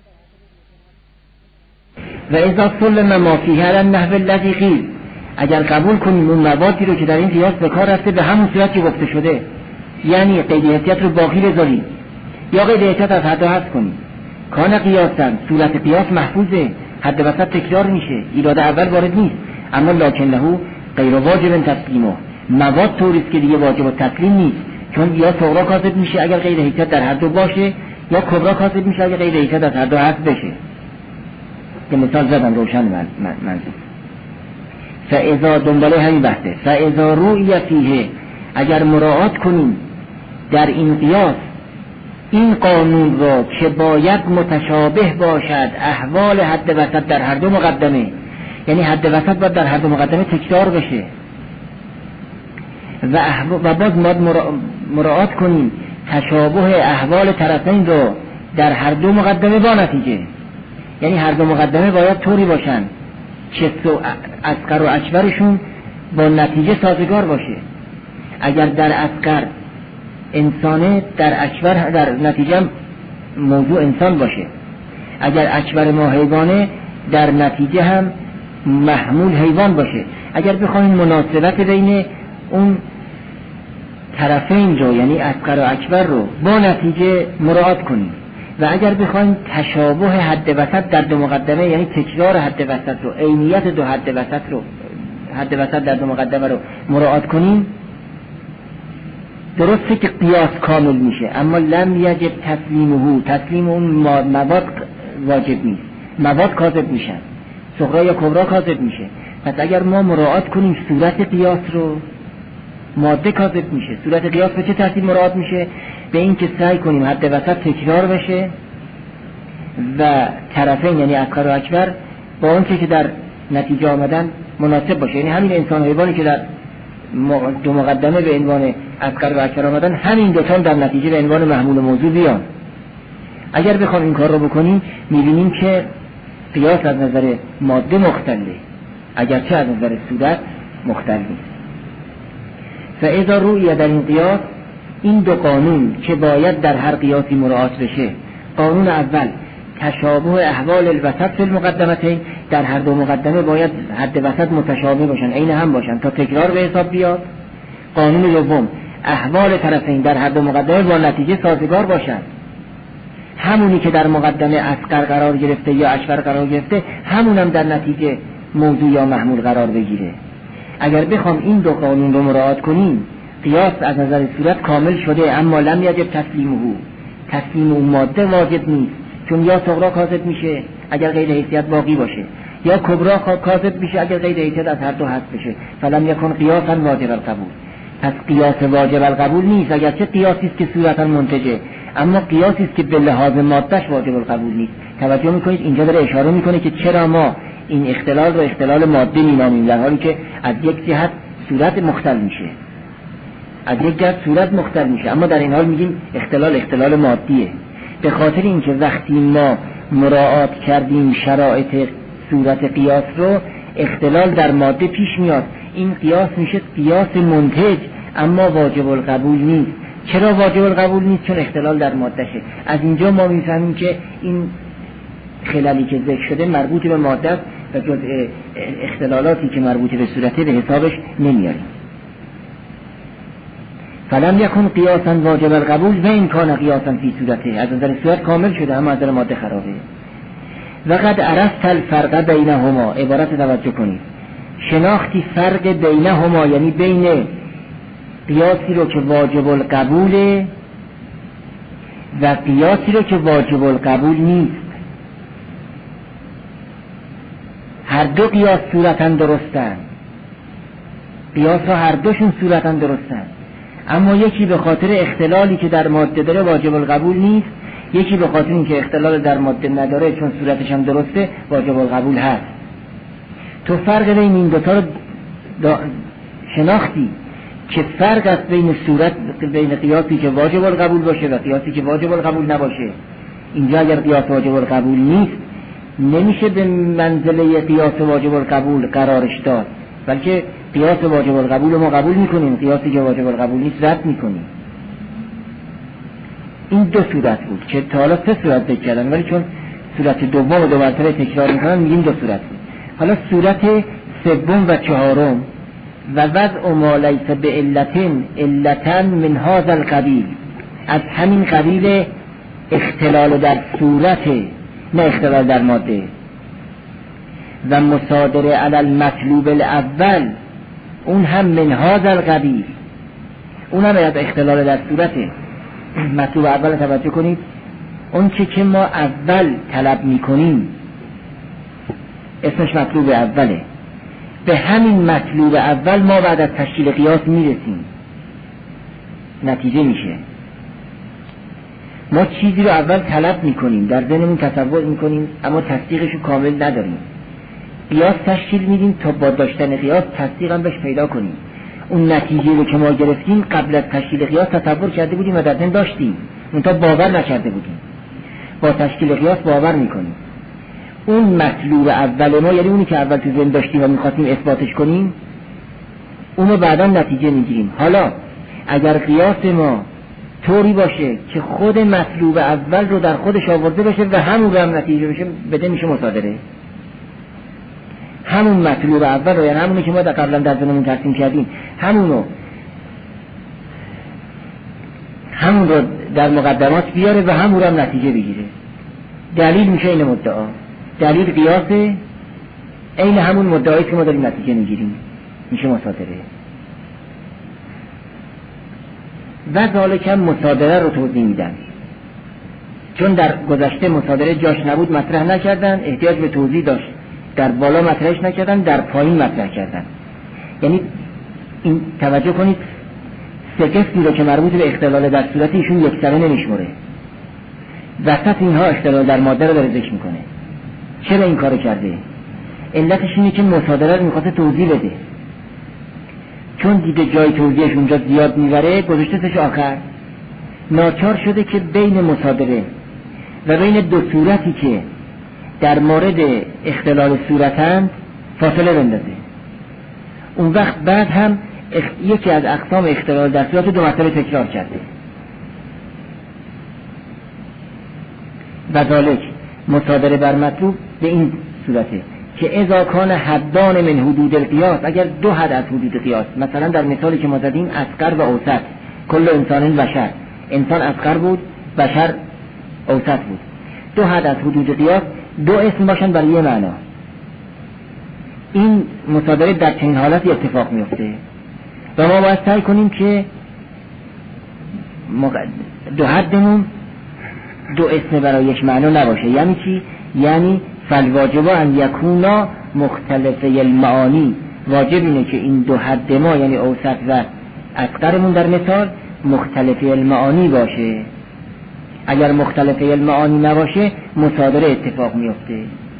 و اذا سلم ما فیه علی النحو الذی قیل، اگر قبول کنیم اون موادی رو که در این قیاس به کار رفته به همون صورت که گفته شده، یعنی قید حیثیت رو باقی بذاریم یا قید حیثیت از هر دو حذف کنیم، کان قیاسا، صورت قیاس محفوظه، حد وسط تکرار میشه، ایراد اول وارد نیست. اما لکن له غیر واجب تسلیمه، مواد طوریست که دیگه واجب تسلیم نیست، چون یا صغرا کاذب میشه اگر قید حیثیت در هر دو باشه، یا کبرا کاذب میشه اگر قید حیثیت از هر دو حذف بشه. که مثال زدم روشن منظور. فاذا دنباله همین بحثه، فاذا رؤی فیه، اگر مراعات کنیم در این قیاس این قانون را که باید متشابه باشد احوال حد وسط در هر دو مقدمه، یعنی حد وسط باید در هر دو مقدمه تکرار بشه، و باز مراعات کنیم تشابه احوال طرفین را در هر دو مقدمه با نتیجه، یعنی هر دو مقدمه باید طوری باشن که اصغر و اکبرشون با نتیجه سازگار باشه. اگر در اصغر انسانه، در اکبر در نتیجه موضوع انسان باشه. اگر اکبر ما حیوانه، در نتیجه هم محمول حیوان باشه. اگر بخوایم مناسبت بین اون طرفین رو، یعنی اصغر و اکبر رو با نتیجه مراعات کنیم، و اگر بخوایم تشابه حد وسط در دو مقدمه، یعنی تکرار حد وسط رو، عینیت دو حد وسط در دو مقدمه رو مراعات کنیم، درسته که قیاس کامل میشه، اما لم یجب تسلیم اون مواد واجب نیست، مواد کاذب میشن، صغرا یا کبرا کاذب میشه. پس اگر ما مراعات کنیم صورت قیاس رو، ماده کاذب میشه. صورت قیاس به چه ترتیب مراعات میشه؟ به این که سعی کنیم حد وسط تکرار بشه و طرفین یعنی اصغر و اکبر با اون که در نتیجه آمدن مناسب باشه، یعنی همین انسان و حیوانی که در دو مقدمه به عنوان اصغر و اکبر آمدن، همین دوتان در نتیجه به عنوان محمول موضوع بیان. اگر بخوام این کار رو بکنیم میبینیم که قیاس از نظر ماده مختلفه، اگرچه از نظر صورت مختلف نیست. فاذا رؤی در این قیاس این دو قانون که باید در هر قیاسی مراعات بشه، قانون اول تشابه احوال الوسط فی المقدمتین، در هر دو مقدمه باید حد وسط متشابه باشن، عین هم باشن تا تکرار به حساب بیاد. قانون دوم احوال طرفین در هر دو مقدمه با نتیجه سازگار باشن، همونی که در مقدمه اصغر قرار گرفته یا اکبر قرار گرفته همونم در نتیجه موضوع یا محمول قرار بگیره. اگر بخوام این دو قانون رو مراعات کنیم، قیاس از نظر صورت کامل شده، اما لم یجب تسلیم اون ماده واجب نیست، چون یا صغرا کاذب میشه اگر غیر حیثیت باقی باشه، یا کبرا کاذب میشه اگر غیر حیثیت از هر دو حذف بشه. فلم یکن قیاسا واجب القبول، پس قیاس واجب القبول نیست، اگرچه قیاسی است که صورتا منتجه، اما قیاسی است که به لحاظ مادهش واجب القبول نیست. توجه میکنید اینجا داره اشاره میکنه که چرا ما این اختلال رو اختلال ماده مینامیم، در حالی که از یک جهت صورت مختل میشه، از یک جهت صورت مختل میشه، اما در این حال میگیم اختلال مادیه. به خاطر اینکه وقتی ما مراعات کردیم شرایط صورت قیاس رو، اختلال در ماده پیش میاد، این قیاس میشه قیاس منتج، اما واجب القبول نیست. چرا واجب القبول نیست؟ چون اختلال در ماده شه. از اینجا ما میفهمیم که این خلالی که ذکر شده مربوط به ماده است و جزء اختلالاتی که مربوط به صورته به حسابش نمیاریم. فلم یکن قیاسا واجب القبول و این کان قیاسا فی صورته، از نظر صورت کامل شده اما از نظر ماده خرابه. و قد عرفت الفرق بینهما، عبارت توجه کنید، شناختی فرق بینهما یعنی بین قیاسی رو که واجب القبوله و قیاسی رو که واجب القبول نیست. هر دو قیاس صورتاً درستن، قیاس ها هر دوشون صورتاً درستن، اما یکی به خاطر اختلالی که در ماده داره واجب القبول نیست، یکی به خاطر اینکه اختلال در ماده نداره چون صورتش هم درسته واجب القبول هست. تو فرق بین این دوتا رو شناختی که فرق است بین قیاسی که واجب القبول باشه و قیاسی که واجب القبول نباشه. اینجا اگر قیاس واجب القبول نیست نمیشه به منزله قیاس واجب القبول قرارش داد، بلکه قیاس واجب القبول ما قبول میکنیم، قیاسی که واجب القبول نیست رد میکنیم. این دو صورت بود که تا حالا سه صورت ذکر کردن، ولی چون صورت دوم و دو مرتبه تکرار میکنن میگیم دو صورت بود. حالا صورت سوم و چهارم و وضع ما لیس علتن من هذا القبیل، از همین قبیل اختلال در صورت نه اختلال در ماده، و مصادره علی المطلوب الاول اون هم من هذا القبیل، اون هم از اختلال در صورت. مطلوب اول توجه کنید، اون که ما اول طلب میکنیم اسمش مطلوب اوله، به همین مطلوب اول ما بعد از تشکیل قیاس میرسیم، نتیجه میشه. ما چیزی رو اول طلب میکنیم، در ذهنمون تصور میکنیم، اما تصدیقش رو کامل نداریم. قیاس تشکیل میدیم تا با داشتن قیاس تصدیق هم بهش پیدا کنیم. اون نتیجه رو که ما گرفتیم قبل از تشکیل قیاس تصور کرده بودیم و در ذهن داشتیم، منتها باور نکرده بودیم. با تشکیل قیاس باور میکنیم. اون مطلوب اول ما، یعنی اونی که اول تو ذهن داشتیم و میخواستیم اثباتش کنیم، اونو بعدا نتیجه میگیریم. حالا اگر قیاس ما طوری باشه که خود مطلوب اول رو در خودش آورده بشه و همون رو هم نتیجه بشه، بده میشه مصادره. همون مطلوب اول رو، یعنی همونی که ما در قبلا در ذهنمون ترسیم کردیم، همون رو در مقدمات بیاره و همون رو هم نتیجه بگیره. دلیل میشه این مدعا، دلیل قیاسه این همون مدعایی که ما داریم نتیجه میگیریم، میشه مصادره. و ذالک هم مصادره رو توضیح میدن، چون در گذشته مصادره جاش نبود مطرح نکردن، احتیاج به توضیح داشت، در بالا مطرحش نکردن، در پایین مطرح کردن. یعنی این توجه کنید، سه قسمی رو که مربوط به اختلال در صورت ایشون یک سره نمیشمره، وسط اینها اختلال در ماده رو داره ذکر میکنه. چرا این کارو کرده؟ علتش اینه که مصادره رو میخواسته توضیح بده، چون دیده جای توضیحش اونجا زیاد میبره گذاشتهش آخر. ناچار شده که بین مصادره و بین دو صورتی که در مورد اختلال صورتند فاصله بندازه. اون وقت بعد هم یکی از اقسام اختلال در صورت دو مرتبه تکرار کرده. و ذالک مصادره بر مطلوب به این صورته که اذا کان حدان من حدود القیاس، اگر دو حد از حدود قیاس، مثلا در مثالی که ما زدیم اصغر و اوسط، کل انسان بشر، انسان اصغر بود، بشر اوسط بود، دو حد از حدود قیاس دو اسم باشن برای یه معنا، این مصادره در چنین حالتی اتفاق میفته و ما باید سعی کنیم که دو حدمون دو اسم برای یک معنا نباشه. یعنی چی؟ یعنی فالواجب ان یکونا مختلفه المعانی، واجب اینه که این دو حد ما یعنی اوسط و اصغرمون در مثال مختلفه المعانی باشه. اگر مختلفه المعانی نباشه مصادره اتفاق میفته.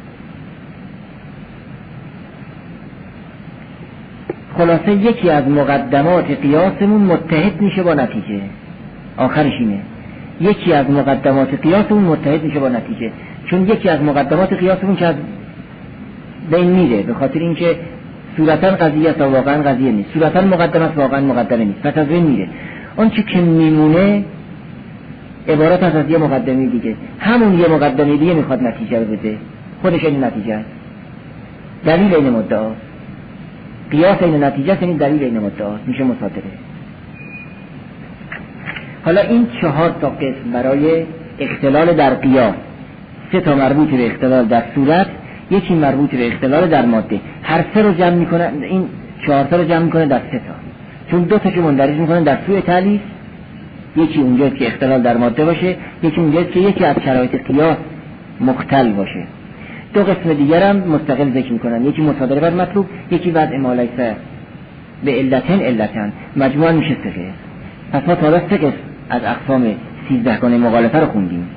خلاصه یکی از مقدمات قیاسمون متحد میشه با نتیجه، آخرش اینه، یکی از مقدمات قیاسمون متحد میشه با نتیجه، چون یکی از مقدمات قیاسمون که از بین میره به خاطر اینکه صورتا قضیه است و واقعا قضیه نیست، صورتا مقدم است واقعا مقدمه نیست، پس از بین میره. اون چی که میمونه عبارت از یه مقدمه دیگه، همون یه مقدمه دیگه میخواد نتیجه رو بده، خودش این نتیجه است، دلیل این مدعا، قیاس این نتیجه است، یعنی دلیل این مدعا میشه مصادره. حالا این 4 تا قسم برای اختلال در قیاس، 3 تا مربوط به اختلال در صورت، یکی مربوط به اختلال در ماده، هر 3 رو جمع میکنه، این 4 تا رو جمع میکنه در 3 تا، چون 2 تاشو مندرج میکنه در سوء تعلیف، یکی اونجاست که اختلال در ماده باشه، یکی اونجاست که یکی از شرایط قیاس مختل باشه. 2 قسم دیگر هم مستقل ذکر میکنن، یکی مصادره بر مطلوب، یکی وضع ما لیس به علتن، مجموعاً میشه 3 قسم. پس ما تا 3 قسم از اقسام 13 گانه مخالفه رو خوندیم.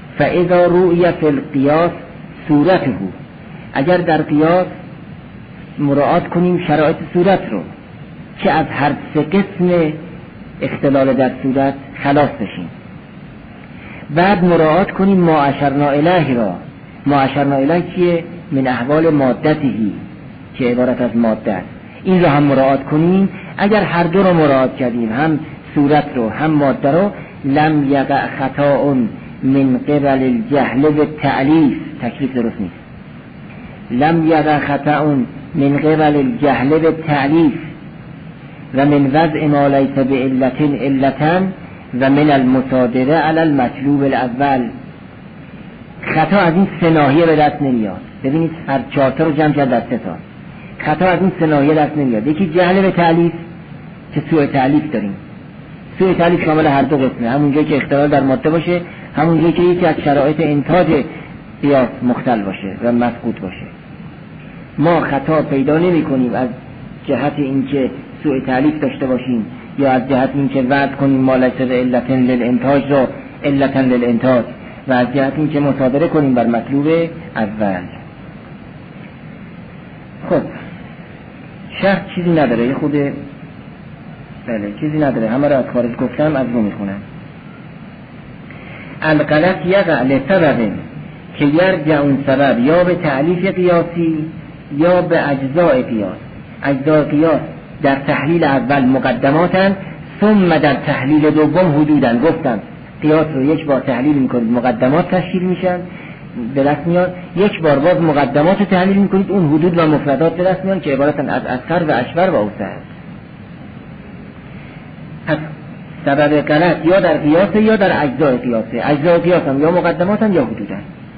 فاذا رؤی فی القیاس صورته، اگر در قیاس مراعات کنیم شرایط صورت رو که از هر سه قسم اختلال در صورت خلاص بشیم. بعد مراعات کنیم ما اشرنا الیه را. ما اشرنا الیه چیه؟ من احوال مادتهی که عبارت از ماده است. این رو هم مراعات کنیم. اگر هر دو رو مراعات کردیم، هم صورت رو هم ماده رو، لم یقع خطاء من قبل الجهل بالتألیف. تکلیف درست نیست. لم یقع خطاء من قبل الجهل بالتألیف و من وضع ما لیس بعلة علة و من المصادره علی المطلوب الاول. خطا از این سه ناحیه به دست نمیاد. ببینید هر چهار تا رو جمع کرد در سه تا. خطا از این سه ناحیه دست نمیاد. یکی جهل به تألیف که سوء تألیف داریم. سوء تألیف شامل هر دو قسمه، همون جایی که اختلال در ماده باشه، همون جایی که یکی از شرایط انتاج قیاس مختل باشه و مسقوط باشه. ما خطا پیدا نمی کنیم از جهت اینکه سوء تألیف داشته باشیم یا از جهت اینکه وضع کنیم ما لیس بعلة للانتاج را علة للانتاج و از جهت اینکه مصادره کنیم بر مطلوب اول. خب شرح چیزی نداره، یه خود بله چیزی نداره، همه را از خارج گفتم، از رو میخونم. الغلط یقع لسبب که یرجع اون سبب یا به تألیف قیاسی یا به اجزاء قیاس. اجزاء قیاس در تحلیل اول مقدماتن، ثم در تحلیل دوم حدودن. گفتم قیاس رو یک بار تحلیل میکنید مقدمات تشکیل میشن به دست میاد، یک بار باز مقدمات رو تحلیل میکنید اون حدود و مفردات به دست میاد که عبارتن از اصغر و اشور و اوسط. از سبب غلط یا در قیاس یا در اجزاء قیاسه. اجزاء قیاس هم یا مقدماتن یا حدودن.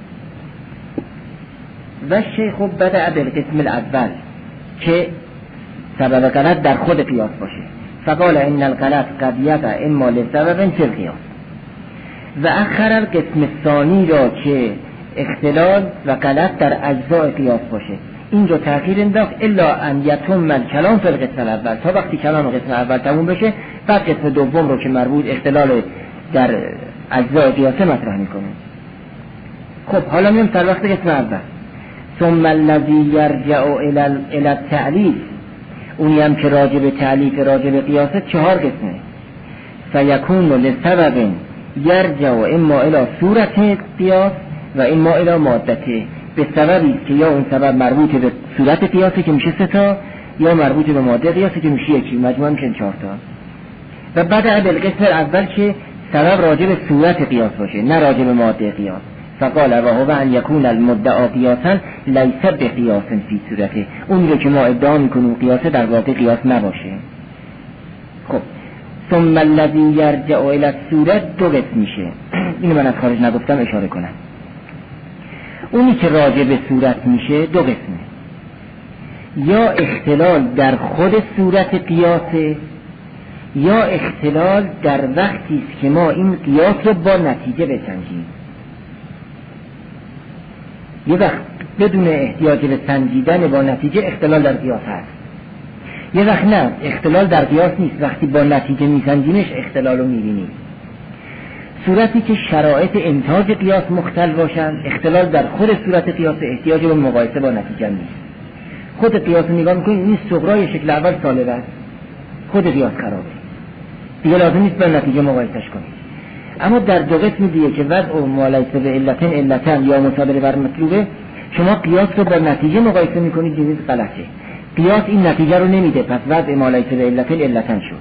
و شیخ بدأ بالقسم الاول که سبب غلط در خود قیاس باشه. فقال ان الغلط قد یقع اما لسبب فی القیاس. و اخر القسم الثانی را که اختلال و غلط در اجزاء قیاس باشه. این رو تأخیر انداخت الا ان یتم الکلام فی القسم الاول، تا وقتی کلام قسم اول تموم بشه بعد قسم دوم رو که مربوط اختلال در اجزاء قیاسه مطرح میکنه. خب حالا میام سر وقت قسم اول. ثم الذی یرجع الی التألیف، اونی هم که راجع به تألیف راجع به قیاسه 4 قسمه. فیکون لسبب یرجع اما الی صورت قیاس و اما الی مادته. به سببی که یا اون سبب مربوط به صورت قیاسه که میشه 3 تا یا مربوط به ماده قیاسه که میشه 1، مجموعاً میشه 4 تا. و بعد بالقسم اول که سبب راجع به صورت قیاس باشه نه راجع به ماده قیاس. فقال و هو ان یکون المدعا قیاسا لیس بقیاس فی صورته. اون رو که ما ادعا میکنیم قیاسه در واقع قیاس نباشه. خب ثم الذی یرجع الی الصورت 2 قسم میشه. اینو من از خارج نگفتم اشاره کنم. اونی که راجع به صورت میشه 2 قسمه. یا اختلال در خود صورت قیاسه یا اختلال در وقتی است که ما این قیاس رو با نتیجه بسنجیم. یه وقت بدون احتیاج به سنجیدن با نتیجه اختلال در قیاس هست، یه وقت نه، اختلال در قیاس نیست، وقتی با نتیجه میسنجیمش اختلال رو میبینیم. صورتی که شرایط انتاج قیاس مختل باشن، اختلال در خود صورت قیاس احتیاج به مقایسه با نتیجه نیست. خود قیاس رو نگاه میکنید این صغرای شکل اول سالبه است، خود قیاس خرابه، دیگه لازم نیست با نتیجه مقایسهش کنید. اما در 2 قسم دیگه که وضع ما لیس بعلة علة یا مصادره بر مطلوبه، شما قیاس رو با نتیجه مقایسه میکنید، جنس غلطه. قیاس این نتیجه رو نمیده، پس وضع ما لیس بعلة علة شد.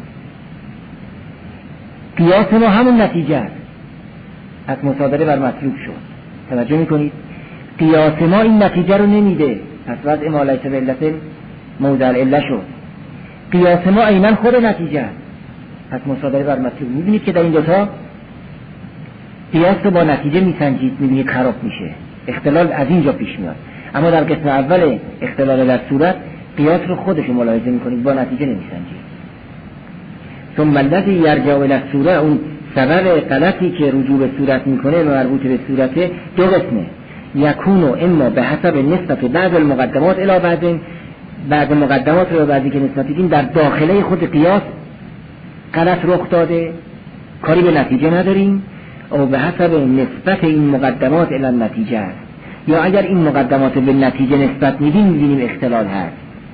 قیاس ما همون نتیجه است، از مصادره بر مطلوب شد. توجه میکنید؟ قیاس ما این نتیجه رو نمیده، پس وضع ما لیس بعلة موضع العله شد. قیاس ما عیناً خود نتیجه است، پس مصادره بر مطلوب. میبینید که در این دوتا قیاس رو با نتیجه میسنجید، میبینید خراب میشه، اختلال از اینجا پیش میاد. اما در قسم اول اختلال در صورت قیاس رو خودش ملاحظه میکنید، با نتیجه نمیسنجید. ثم الذی یرجع الی الصورة، اون سبب غلطی که رجوع به صورت میکنه مربوط به صورته 2 قسمه. یکونو اما به حسب نسبت بعض المقدمات الی بعض مقدمات رو بعضی که نسبت دیدیم در داخله خود قیاس غلط رخ داده، کاری به نتیجه نداریم، او به حسب نسبت این مقدمات الی النتیجه است. یا اگر این مقدمات به نتیجه نسبت میدیم میبینیم اختلال هست.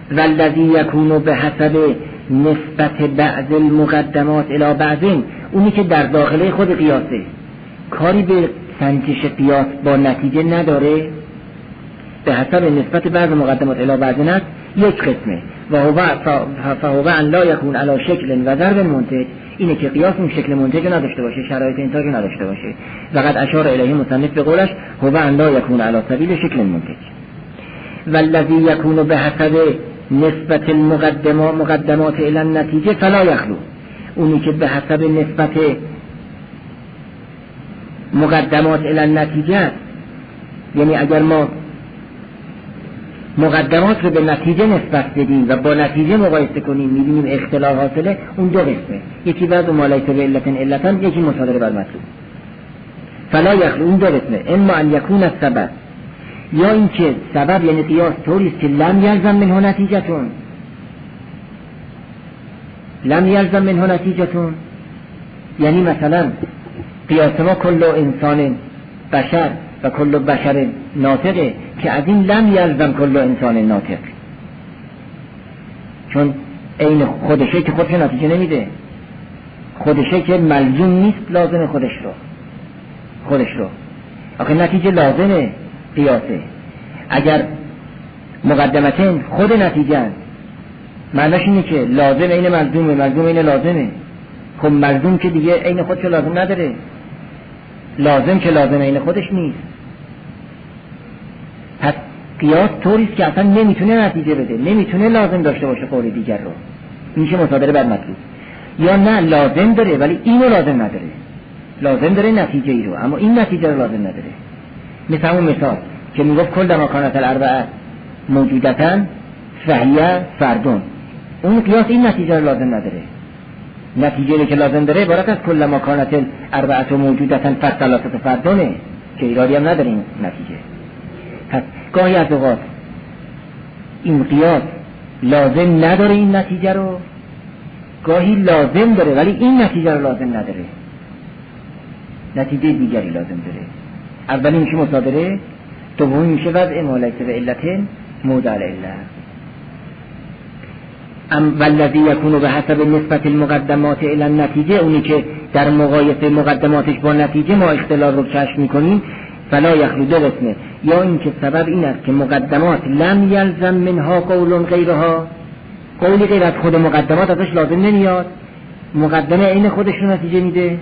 والذی یکون به حسب نسبت بعض المقدمات الی بعض، اونی که در داخله خود قیاسه کاری به سنجش قیاس با نتیجه نداره، به حسب نسبت بعض مقدمات الی بعض است، یک قسمه و هو ان لا یکون علی شکل و ضرب منتج، اینه که قیاس اون شکل منتج نداشته باشه، شرایط انتاج نداشته باشه. وقد اشار الیه مصنف به قولش هو ان لا یکون علی سبیل شکل منتج. والذی یکون به حسب نسبت مقدمات الی النتیجه فلا یخلو، اونی که به حسب نسبت مقدمات الی النتیجه، یعنی اگر ما مقدمات رو به نتیجه نسبت بدیم و با نتیجه مقایسه کنیم می‌بینیم اختلاف حاصله، اون دو قسمه، یکی وضع ما لیس بعلة یکی مصادره بر مطلوب. فلا یخلو، اون دو قسمه، اما ان یکون السبب، یا این که سبب یعنی قیاس طوری است که لم یلزم منه نتیجتون، لم یلزم منه نتیجتون، یعنی مثلا قیاس ما کل انسان بشر و کل بشر ناطقه، که از این لم یلزم کل انسان ناطق، چون این خودشه که خودش نتیجه نمیده، خودشه که ملزوم نیست لازم خودش رو آخه نتیجه لازمه قیاسه. اگر مقدمتین خود نتیجه معناش اینه که لازم این ملزومه، ملزوم این لازمه. خب ملزوم که دیگه این خودش لازم نداره، لازم که لازم این خودش نیست. پس قیاس طوریست که اصلا نمیتونه نتیجه بده، نمیتونه لازم داشته باشه قول دیگر رو، میشه مصادره بر مطلوب. یا نه لازم داره ولی اینو لازم نداره، لازم داره نتیجه ای رو اما این نتیجه رو لازم نداره. مثل همون مثال که میگفت کل ما کانت الاربعه موجودتاً فهیه فردون، اون قیاس این نتیجه رو لازم نداره. نتیجه که لازم داره عبارت از کل ما کانت الاربعه موجودتاً فثلاثه فردونه، که ایرادی هم نداره این نتیجه. پس گاهی از اوقات این قیاس لازم نداره این نتیجه رو، گاهی لازم داره ولی این نتیجه رو لازم نداره، نتیجه دیگری لازم داره. اولی میشه مصادره، دومی میشه وضع ما لیس بعلة موضع العله. والذی یکون به حسب نسبت المقدمات الی النتیجه، اونی که در مقایسه مقدماتش با نتیجه ما اختلال رو کشف میکنیم، فلا یخلو، دو قسمه، یا این که سبب این است که مقدمات لم یلزم منها قول غیرها، قولی غیر از خود مقدمات ازش لازم نمیاد، مقدمه این خودش رو نتیجه میده،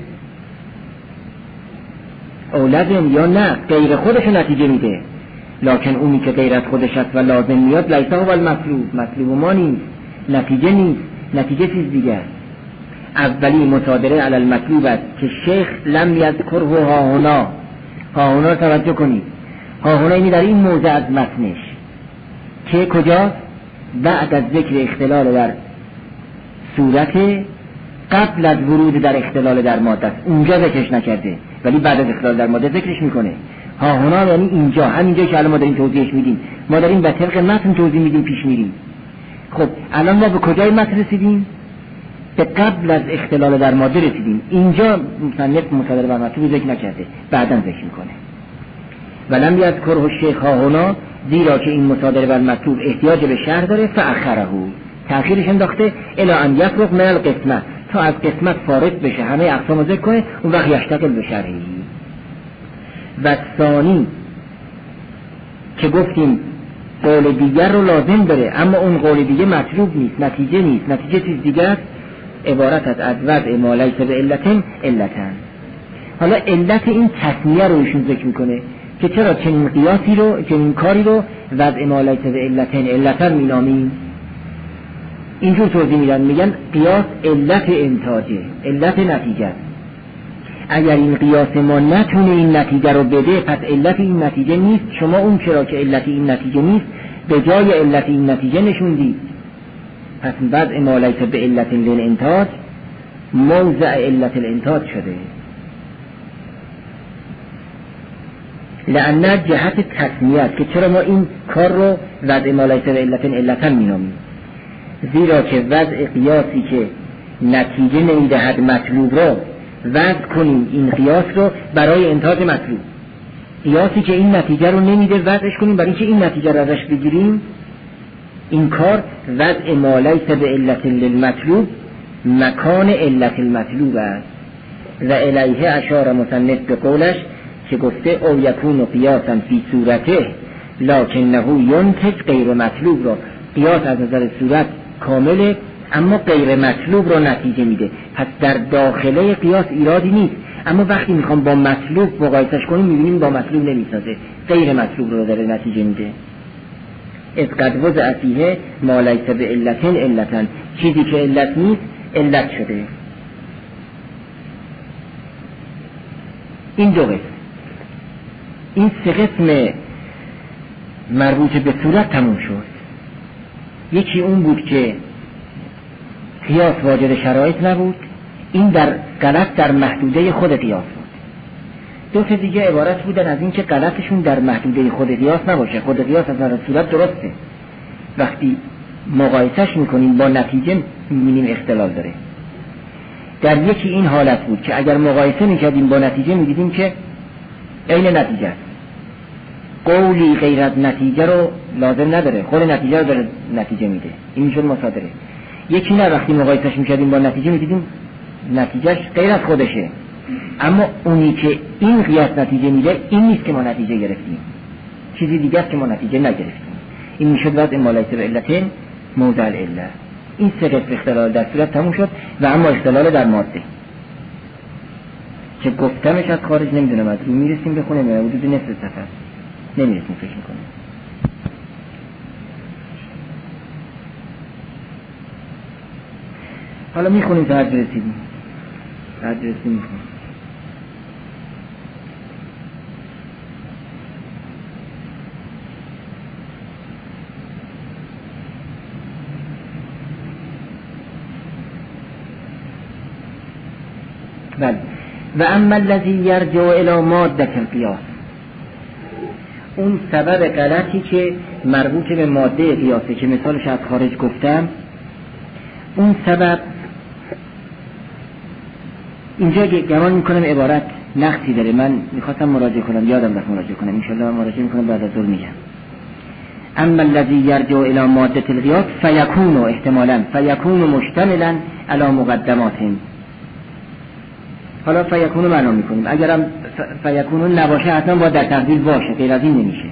او لازم یا نه غیر خودش رو نتیجه میده، لکن اونی که غیر از خودش است و لازم میاد لیس هو المطلوب، مطلوب ما نیست، نتیجه نیست، نتیجه چیز دیگه است. اولی مصادره علی المطلوب است که شیخ لم یذکره ها هنا رو توجه کنید، ها هنا اینی در این موضع از متنش که کجاست؟ بعد از ذکر اختلال در صورت، قبل از ورود در اختلال در ماده است، اونجا ذکرش نکرده ولی بعد از اختلال در ماده ذکرش میکنه. ها هنا یعنی اینجا، همینجا که الان ما داریم توضیحش میدیم، ما داریم به طبق متن توضیح میدیم، پیش میریم. خب الان ما به کجای متن رسیدیم؟ به قبل از اختلال در ماده رسیدیم، اینجا مصنف مصادره بر مطلوب ذکر نکرده، بعداً ذکر میکنه. ولم یذکره الشیخ ها هنا، زیرا که این مصادره بر مطلوب احتیاج به شرح داره، فاخره، تأخیرش انداخته الی ان یفرغ من القسمه، تا از قسمت فارغ بشه، همه اقسام ذکر کنه، اون وقت یشتغل به شرحی. و ثانی که گفتیم قول دیگر رو لازم داره اما اون قول دیگه مطلوب نیست، نتیجه نیست، نتیجه چیز دیگه است، عبارت از وضع ما لیس بعلة علتن. حالا علت این تسمیه رو ایشون ذکر میکنه که چرا چنین قیاسی رو، چنین کاری رو وضع ما لیس بعلة علتن مینامیم. اینجور توضیح میدن، میگن قیاس علت انتاجه، علت نتیجه. اگر این قیاس ما نتونه این نتیجه رو بده، پس علت این نتیجه نیست. شما اون چرا که علت این نتیجه نیست به جای علت این نتیجه نشوندید، پس وضع ما لیس بعلة للانتاج موضع علت الانتاج شده. لأن جهت تسمیه است که چرا ما این کار رو وضع ما لیس بعلة علتن مینامیم، زیرا که وضع قیاسی که نتیجه نمیدهد مطلوب رو وضع کنیم، این قیاس رو برای انتاج مطلوب، قیاسی که این نتیجه رو نمیده وضعش کنیم برای که این نتیجه رو ازش بگیریم، این کار وضع ما لیس به علت للمطلوب مکان علت المطلوب است و الیه اشار مصنف به قولش که گفته او یکون قیاسا فی صورته لکنه ینتج غیر مطلوب را. قیاس از نظر صورت کامله اما غیر مطلوب را نتیجه میده. پس در داخله قیاس ایرادی نیست، اما وقتی میخوام با مطلوب مقایسش کنیم میبینیم با مطلوب نمیسازه، غیر مطلوب رو داره نتیجه میده. از قد وضع فیه ما لیس به علتن علتن، چیزی که علت نیست علت شده. این دو قسم، این سه قسم مربوط به صورت تموم شد. یکی اون بود که قیاس واجد شرایط نبود، این در غلط در محدوده خود قیاس بود. دو تا دیگه عبارت بودن از این که غلطشون در محدوده خود قیاس نباشه. خود قیاس از نظر صورت درسته، وقتی مقایسش میکنیم با نتیجه میبینیم اختلال داره. در یکی این حالت بود که اگر مقایسه میکردیم با نتیجه میدیدیم که عین نتیجه است. قولی غیر از نتیجه رو لازم نداره، خود نتیجه رو داره نتیجه میده، این میشد مصادره. یکی نه، وقتی مقایسش میکردیم با نتیجه میدیدیم نتیجهش غیر از خودشه، اما اونی که این قیاس نتیجه میده این نیست که ما نتیجه گرفتیم، چیزی دیگه است که ما نتیجه نگرفتیم. این میشد وضع ما لیس به علتین موضع العله. این سه قسم اختلال در صورت تموم شد و اما اختلال در ماده که گفتمش از خارج نمیدونم از رو میرسیم بخونیم حدود نصف صفحه نمیرسیم فکر میکنم. حالا میخونیم تا هر جا رسیدیم، هر جا رسیدیم میخونیم. بله. و اما الذی یرجع الی ماده القیاس، اون سبب غلطی که مربوط به ماده قیاسه که مثالش از خارج گفتم، اون سبب اینجا گمان میکنم عبارت نقصی داره، من میخواستم مراجعه کنم یادم رفت مراجعه کنم، انشالله مراجعه میکنم بعد از ظهر میگم. اما الذی یرجع الی ماده القیاس فیکون احتمالا فیکون مشتملا علی مقدمات. حالا فیکون معنا میکنیم، اگرم فیکون نباشه حتما باید در تقدیر باشه، غیر از این نمیشه.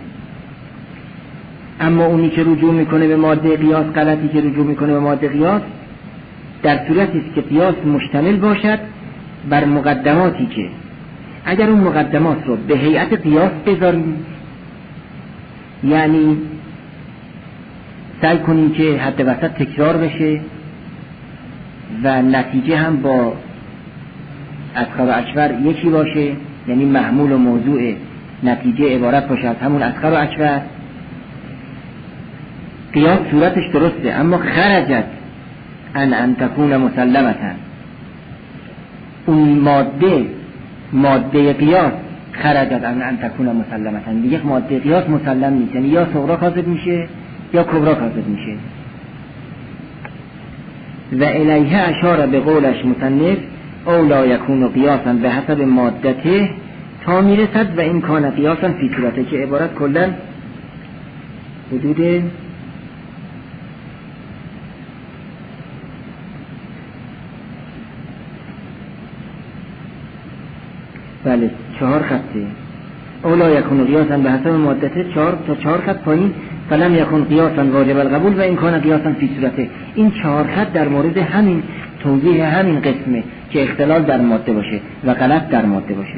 اما اونی که رجوع میکنه به ماده قیاس، غلطی که رجوع میکنه به ماده قیاس در صورتی است که قیاس مشتمل باشد بر مقدماتی که اگر اون مقدمات رو به هیئت قیاس بذاریم، یعنی سعی کنیم که حد وسط تکرار بشه و نتیجه هم با اصغر و اکبر یکی باشه، یعنی محمول و موضوع نتیجه عبارت باشه از همون اصغر و اکبر، قیاس صورتش درسته اما خرجت ان تکون مسلمتن. اون ماده قیاس خرجت ان تکون مسلمتن، یک ماده قیاس مسلم نیست، یعنی یا صغرا کاذب میشه یا کبرا کاذب میشه. و الیه اشار به قولش مصنف او لا یکون قیاسا به حسب مادته تا میرسد و این کان قیاسا فی صورته، که عبارت کلا حدود بله 4 خطه. او لا یکون قیاسا به حسب مادته 4 خط پایین فلم یکون قیاسا واجب القبول و این کان قیاسا فی صورته. این 4 خط در مورد همین توضیح همین قسمه که اختلال در ماده باشه و غلط در ماده باشه.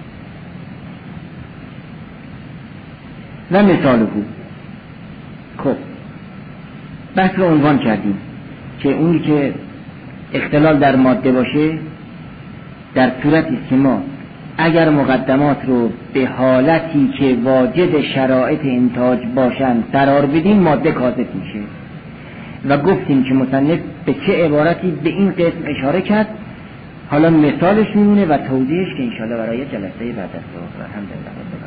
و مثال بود. خب بحث رو عنوان کردیم که اونی که اختلال در ماده باشه در صورتی که ما اگر مقدمات رو به حالتی که واجد شرایط انتاج باشند قرار بدیم ماده کاذب میشه. و گفتیم که مصنف به چه عبارتی به این قسم اشاره کرد، حالا مثالش میمونه و توضیحش که انشاءالله برای جلسه بعد از ظهر. الحمدلله.